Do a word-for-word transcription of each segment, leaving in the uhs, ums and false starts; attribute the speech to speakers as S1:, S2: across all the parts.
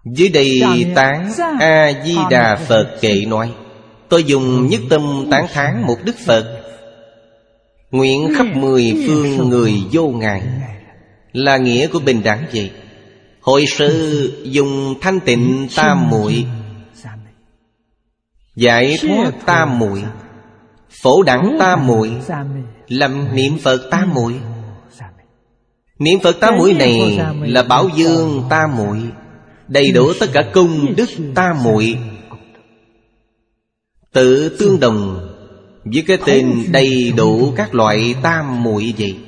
S1: Dưới đây tán A-di-đà Phật kệ nói: tôi dùng nhất tâm tán thán một Đức Phật, nguyện khắp mười phương người vô ngại. Là nghĩa của bình đẳng vậy. Hội sự dùng thanh tịnh tam muội giải thoát tam muội, phổ đẳng tam muội, làm niệm Phật tam muội. Niệm Phật tam muội này là bảo dương tam muội, đầy đủ tất cả công đức tam muội, tự tương đồng với cái tên đầy đủ các loại tam muội vậy.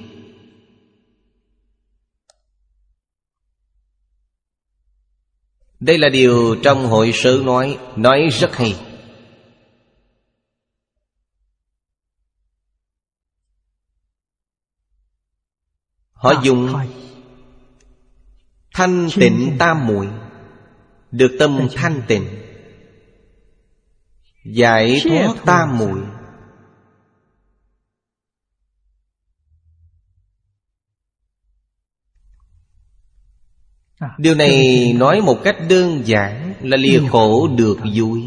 S1: Đây là điều trong hội sự nói, nói rất hay. Họ dùng thanh tịnh tam muội, được tâm thanh tịnh, giải thoát tam muội. Điều này nói một cách đơn giản là lìa khổ được vui.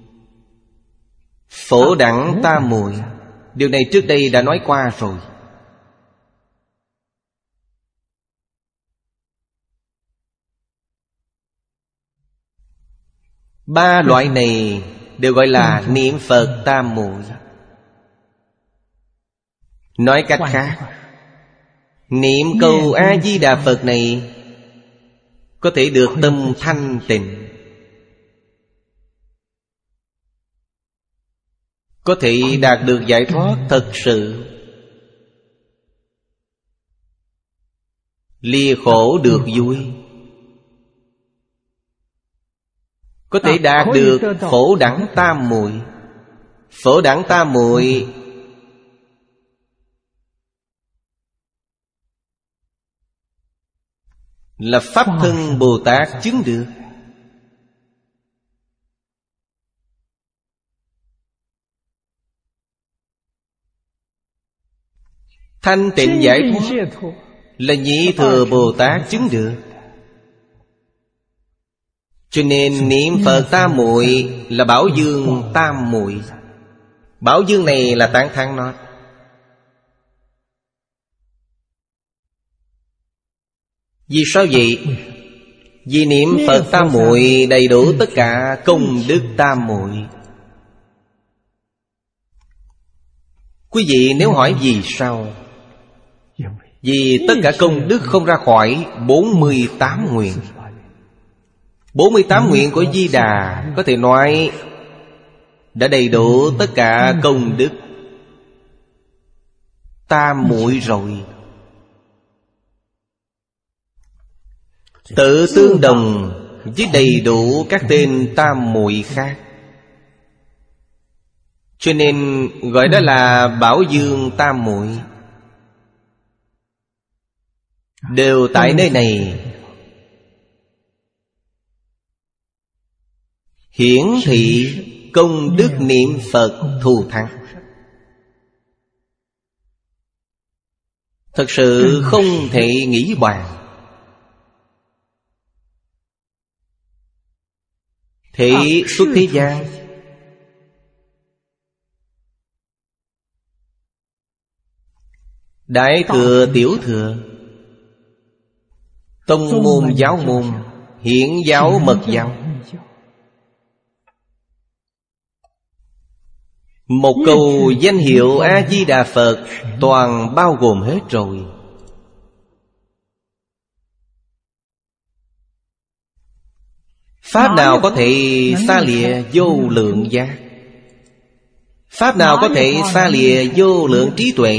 S1: Phổ đẳng tam muội, điều này trước đây đã nói qua rồi. Ba loại này đều gọi là niệm Phật tam muội. Nói cách khác, niệm câu A-di-đà Phật này có thể được tâm thanh tịnh, có thể đạt được giải thoát thật sự, lìa khổ được vui, có thể đạt được phổ đẳng tam muội. Phổ đẳng tam muội là Pháp Thân Bồ Tát chứng được. Thanh tịnh giải thoát là Nhị Thừa Bồ Tát chứng được. Cho nên niệm Phật tam muội là bảo dương tam muội. Bảo dương này là tán thán nó. Vì sao vậy? Vì niệm Phật tam muội đầy đủ tất cả công đức tam muội. Quý vị nếu hỏi vì sao? Vì tất cả công đức không ra khỏi bốn mươi tám nguyện. Bốn mươi tám nguyện của Di Đà có thể nói đã đầy đủ tất cả công đức tam muội rồi. Tự tương đồng với đầy đủ các tên tam muội khác. Cho nên gọi đó là bảo dương tam muội. Đều tại nơi này hiển thị công đức niệm Phật thù thắng. Thật sự không thể nghĩ bàn. Thị xuất thế gian, đại thừa tiểu thừa, tông môn giáo môn, hiển giáo mật giáo, một câu danh hiệu A-di-đà Phật toàn bao gồm hết rồi. Pháp nào có thể xa lìa vô lượng giác? Pháp nào có thể xa lìa vô lượng trí tuệ?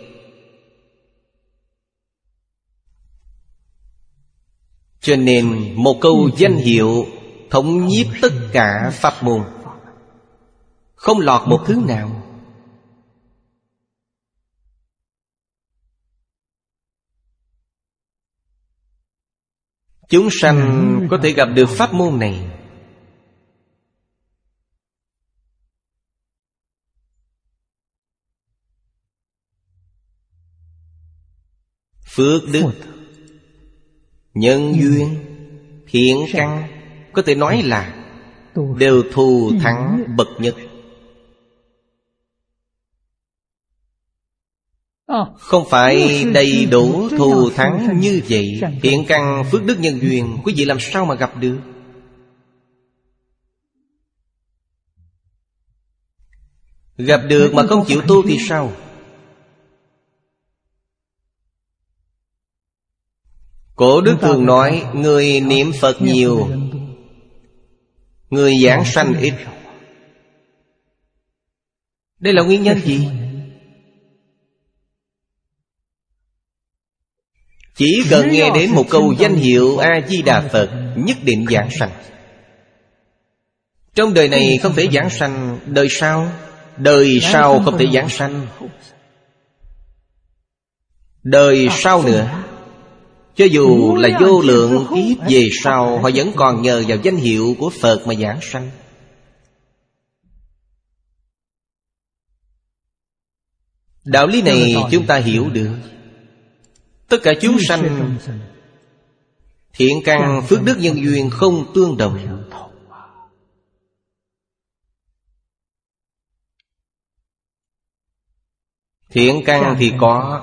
S1: Cho nên một câu danh hiệu thống nhiếp tất cả pháp môn, không lọt một thứ nào. Chúng sanh có thể gặp được pháp môn này, phước đức, nhân duyên, thiện căn có thể nói là đều thù thắng bậc nhất. Không phải đầy đủ thù thắng như vậy, thiện căn phước đức nhân duyên, quý vị làm sao mà gặp được? Gặp được mà không chịu tu thì sao? Cổ đức thường nói, người niệm Phật nhiều, người giảng sanh ít. Đây là nguyên nhân gì? Chỉ cần nghe đến một câu danh hiệu A-di-đà Phật, nhất định giảng sanh. Trong đời này không thể giảng sanh, đời sau, đời sau không thể giảng sanh. Đời sau nữa, cho dù là vô lượng kiếp về sau, họ vẫn còn nhờ vào danh hiệu của Phật mà giảng sanh. Đạo lý này chúng ta hiểu được. Tất cả chúng sanh thiện căn phước đức nhân duyên không tương đồng. Thiện căn thì có,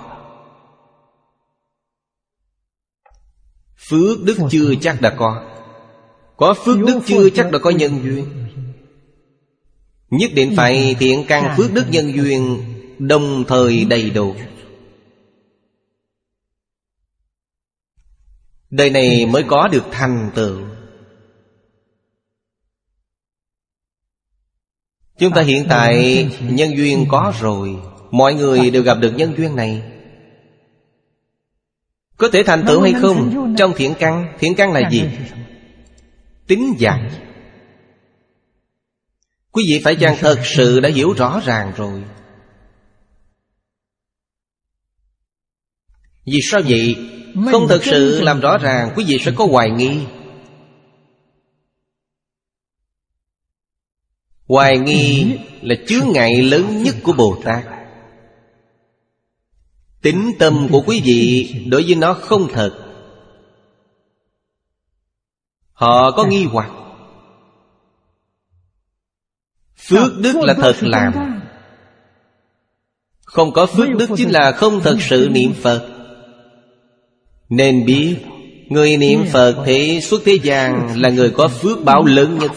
S1: phước đức chưa chắc đã có. Có phước đức chưa chắc đã có nhân duyên. Nhất định phải thiện căn phước đức nhân duyên đồng thời đầy đủ. Đời này mới có được thành tựu. Chúng ta hiện tại nhân duyên có rồi, mọi người đều gặp được nhân duyên này. Có thể thành tựu hay không? Trong thiện căn, thiện căn là gì? Tín giải. Quý vị phải chăng thật sự đã hiểu rõ ràng rồi? Vì sao vậy? Không thật sự làm rõ ràng, quý vị sẽ có hoài nghi. Hoài nghi là chướng ngại lớn nhất của Bồ Tát. Tín tâm của quý vị đối với nó không thật, họ có nghi hoặc. Phước đức là thật làm, không có phước đức chính là không thật sự niệm Phật. Nên biết, người niệm Phật thế xuất thế gian là người có phước báo lớn nhất.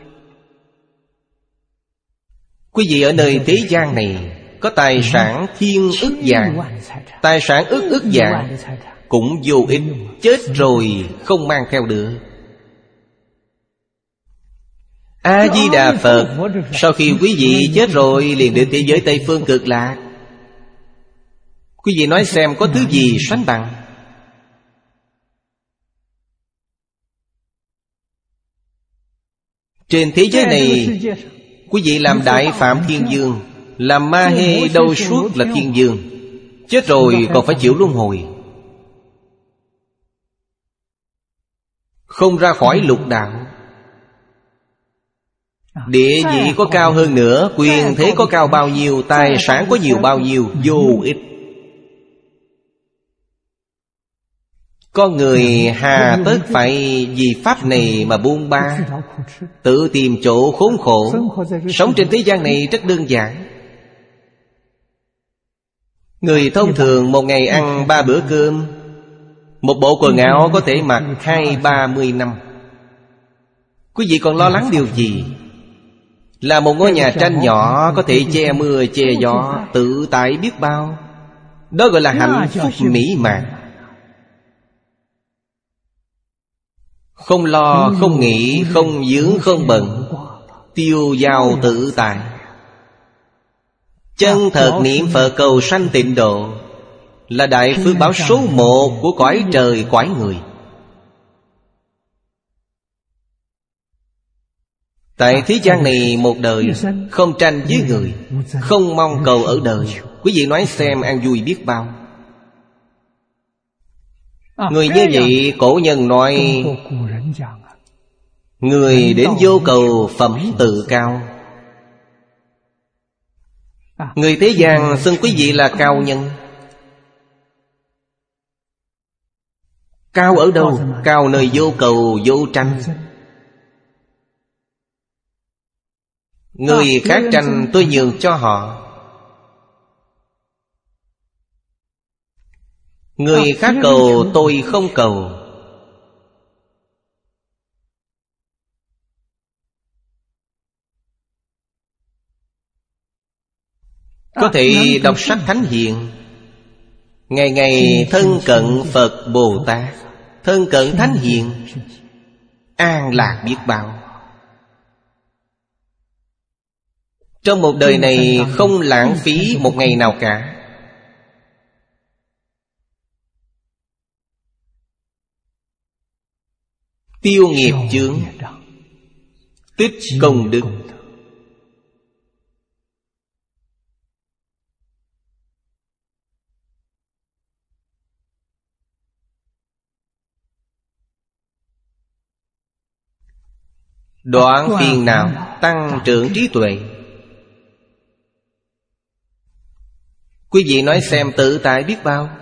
S1: Quý vị ở nơi thế gian này có tài sản thiên ức vạn, tài sản ức ức vạn cũng vô ích, chết rồi không mang theo được. A-di-đà Phật, sau khi quý vị chết rồi liền đến thế giới Tây Phương Cực Lạc. Quý vị nói xem có thứ gì sánh bằng? Trên thế giới này, quý vị làm Đại Phạm Thiên Dương, làm Ma Hê đâu suốt là Thiên Dương, chết rồi còn phải chịu luân hồi, không ra khỏi lục đạo. Địa vị có cao hơn nữa, quyền thế có cao bao nhiêu, tài sản có nhiều bao nhiêu, vô ích. Con người hà tất phải vì pháp này mà buông ba, tự tìm chỗ khốn khổ. Sống trên thế gian này rất đơn giản. Người thông thường một ngày ăn ba bữa cơm, một bộ quần áo có thể mặc hai ba mươi năm. Quý vị còn lo lắng điều gì? Là một ngôi nhà tranh nhỏ có thể che mưa che gió, tự tại biết bao. Đó gọi là hạnh phúc mỹ mãn. Không lo, không nghĩ, không vướng, không bận, tiêu dao tự tại. Chân thật niệm Phật cầu sanh tịnh độ là đại phước báo số một của cõi trời cõi người. Tại thế gian này một đời, không tranh với người, không mong cầu ở đời. Quý vị nói xem an vui biết bao. Người như vậy cổ nhân nói, người đến vô cầu phẩm tự cao. Người thế gian xưng quý vị là cao nhân. Cao ở đâu? Cao nơi vô cầu vô tranh. Người khác tranh tôi nhường cho họ. Người khác cầu tôi không cầu. Có thể đọc sách thánh hiền, ngày ngày thân cận Phật Bồ Tát, thân cận thánh hiền, an lạc biết bao. Trong một đời này không lãng phí một ngày nào cả. Tiêu nghiệp chướng, tích công đức. Đoạn phiền não, tăng trưởng trí tuệ. Quý vị nói xem tự tại biết bao.